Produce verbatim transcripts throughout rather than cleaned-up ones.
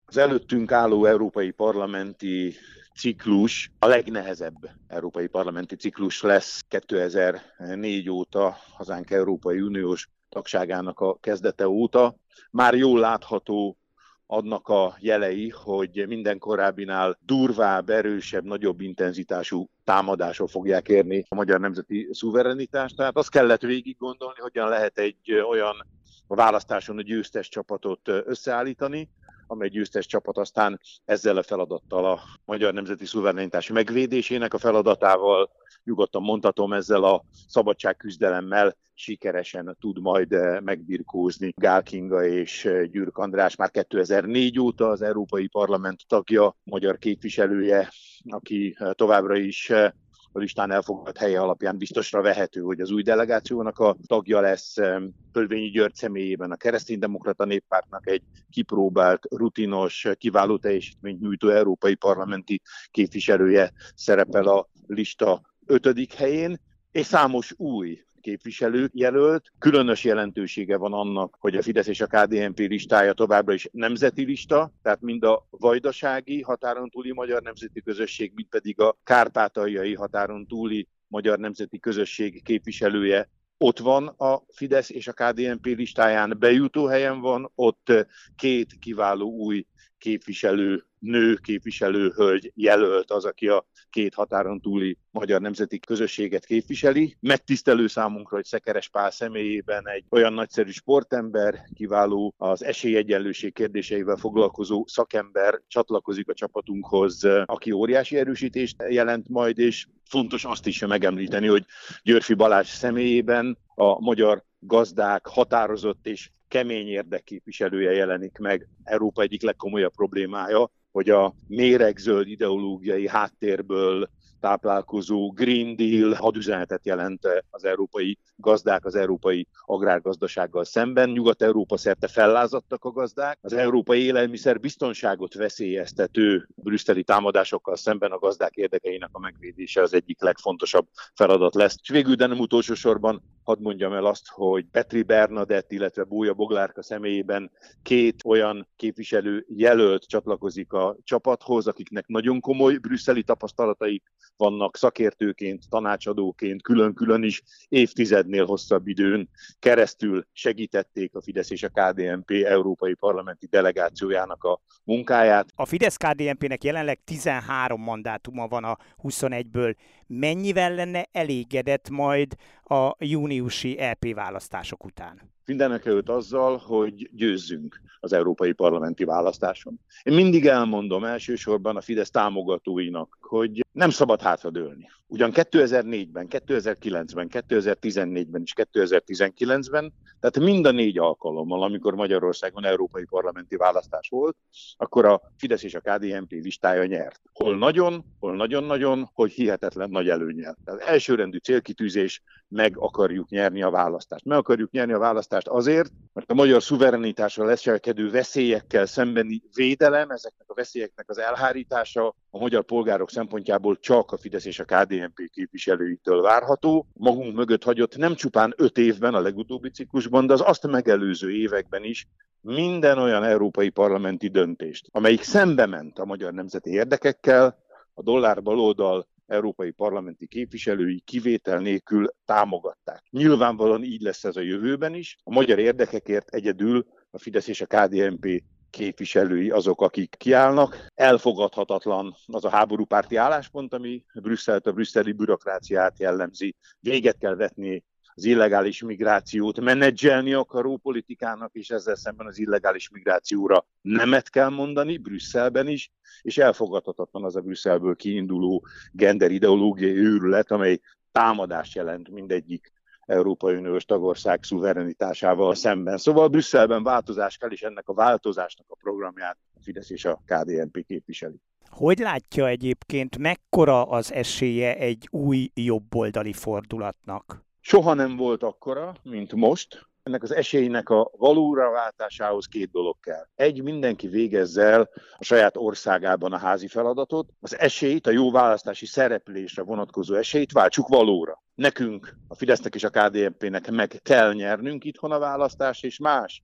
Az előttünk álló európai parlamenti ciklus a legnehezebb európai parlamenti ciklus lesz kétezer-négy óta, hazánk Európai Uniós tagságának a kezdete óta. Már jól látható annak a jelei, hogy minden korábbinál durvább, erősebb, nagyobb intenzitású támadások fogják érni a magyar nemzeti szuverenitást. Tehát azt kellett végig gondolni, hogyan lehet egy olyan választáson a győztes csapatot összeállítani, amely győztes csapat aztán ezzel a feladattal, a magyar nemzeti szuverenitás megvédésének a feladatával, nyugodtan mondhatom, ezzel a szabadságküzdelemmel sikeresen tud majd megbirkózni Gál Kinga és Gyürk András, már kétezer-négy óta az Európai Parlament tagja, magyar képviselője, aki továbbra is a listán elfoglalt helye alapján biztosra vehető, hogy az új delegációnak a tagja lesz. Fölvényi György személyében a Kereszténydemokrata Néppártnak egy kipróbált, rutinos, kiváló teljesítményt nyújtó európai parlamenti képviselője szerepel a lista ötödik helyén, és számos új képviselő jelölt. Különös jelentősége van annak, hogy a Fidesz és a ká dé en pé listája továbbra is nemzeti lista, tehát mind a vajdasági határon túli magyar nemzeti közösség, mind pedig a kárpátaljai határon túli magyar nemzeti közösség képviselője ott van a Fidesz és a ká dé en pé listáján, bejutó helyen van, ott két kiváló új képviselő, nő képviselő hölgy jelölt az, aki a két határon túli magyar nemzeti közösséget képviseli. Megtisztelő számunkra, hogy Szekeres Pál személyében egy olyan nagyszerű sportember, kiváló az esélyegyenlőség kérdéseivel foglalkozó szakember csatlakozik a csapatunkhoz, aki óriási erősítést jelent majd, és fontos azt is megemlíteni, hogy Györfi Balázs személyében a magyar gazdák határozott és kemény érdekképviselője jelenik meg. Európa egyik legkomolyabb problémája, hogy a méregzöld ideológiai háttérből táplálkozó Green Deal hadüzenetet jelent az európai gazdák, az európai agrárgazdasággal szemben. Nyugat-Európa szerte fellázadtak a gazdák. Az európai élelmiszer biztonságot veszélyeztető brüsszeli támadásokkal szemben a gazdák érdekeinek a megvédése az egyik legfontosabb feladat lesz. És végül, de nem utolsó sorban, hadd mondjam el azt, hogy Petri Bernadett, illetve Bója Boglárka személyében két olyan képviselő jelölt csatlakozik a csapathoz, akiknek nagyon komoly brüsszeli tapasztalatai vannak, szakértőként, tanácsadóként, külön-külön is évtizednél hosszabb időn keresztül segítették a Fidesz és a ká dé en pé európai parlamenti delegációjának a munkáját. A Fidesz-ká dé en pének jelenleg tizenhárom mandátuma van a huszonegyből. Mennyivel lenne elégedett majd a júniusi é pé választások után? Mindenekelőtt azzal, hogy győzzünk az európai parlamenti választáson. Én mindig elmondom elsősorban a Fidesz támogatóinak, hogy nem szabad hátradőlni. Ugyan kétezer-négyben, kétezer-kilencben, kétezer-tizennégyben és kétezer-tizenkilencben, tehát mind a négy alkalommal, amikor Magyarországon európai parlamenti választás volt, akkor a Fidesz és a ká dé en pé listája nyert. Hol nagyon, hol nagyon-nagyon, hogy hihetetlen nagy előnnyel. Tehát elsőrendű célkitűzés, meg akarjuk nyerni a választást. Meg akarjuk nyerni a választást azért, mert a magyar szuverenitásra leselkedő veszélyekkel szembeni védelem, ezeknek a veszélyeknek az elhárítása a magyar polgárok szempontjából csak a Fidesz és a ká dé en pé képviselőitől várható. Magunk mögött hagyott nem csupán öt évben, a legutóbbi ciklusban, de az azt megelőző években is minden olyan európai parlamenti döntést, amelyik szembe ment a magyar nemzeti érdekekkel, a dollár baloldal európai parlamenti képviselői kivétel nélkül támogatták. Nyilvánvalóan így lesz ez a jövőben is. A magyar érdekekért egyedül a Fidesz és a ká dé en pé képviselői azok, akik kiállnak. Elfogadhatatlan az a háborúpárti álláspont, ami Brüsszelt, a brüsszeli bürokráciát jellemzi. Véget kell vetni az illegális migrációt menedzselni akaró politikának, és ezzel szemben az illegális migrációra nemet kell mondani, Brüsszelben is, és elfogadhatatlan az a Brüsszelből kiinduló genderideológiai őrület, amely támadást jelent mindegyik Európai Uniós tagország szuverenitásával szemben. Szóval Brüsszelben változás kell, és ennek a változásnak a programját a Fidesz és a ká dé en pé képviseli. Hogy látja egyébként, mekkora az esélye egy új jobboldali fordulatnak? Soha nem volt akkora, mint most. Ennek az esélynek a valóra váltásához két dolog kell. Egy, mindenki végezze el a saját országában a házi feladatot. Az esélyt, a jó választási szereplésre vonatkozó esélyt váltsuk valóra. Nekünk, a Fidesznek és a ká dé en pének meg kell nyernünk itthon a választást, és más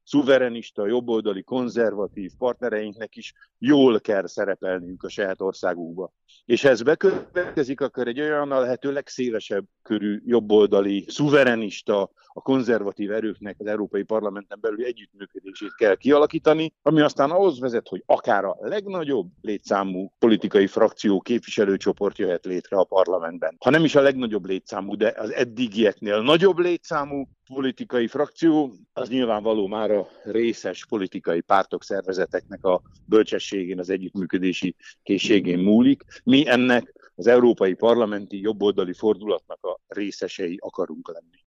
szuverenista, jobboldali, konzervatív partnereinknek is jól kell szerepelniük a saját országukba. És ez bekövetkezik, akkor egy olyan a lehető legszélesebb körű jobboldali, szuverenista, a konzervatív erőknek az Európai Parlamenten belül együttműködését kell kialakítani, ami aztán ahhoz vezet, hogy akár a legnagyobb létszámú politikai frakció képviselőcsoport jöhet létre a parlamentben. Ha nem is a legnagyobb létszámú, de az eddigieknél nagyobb létszámú politikai frakció, az nyilvánvaló már a részes politikai pártok, szervezeteknek a bölcsességén, az együttműködési készségén múlik. Mi ennek az európai parlamenti jobboldali fordulatnak a részesei akarunk lenni.